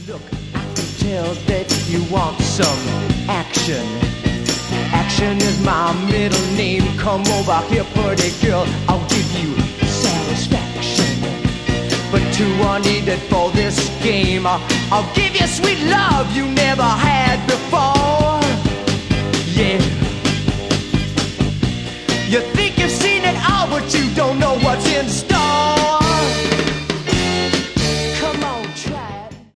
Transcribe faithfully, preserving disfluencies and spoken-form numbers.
Look, I can tell that you want some action. Action is my middle name. Come over here, pretty girl, I'll give you satisfaction. But two are needed for this game. I'll give you sweet love you never had before. Yeah. You think you've seen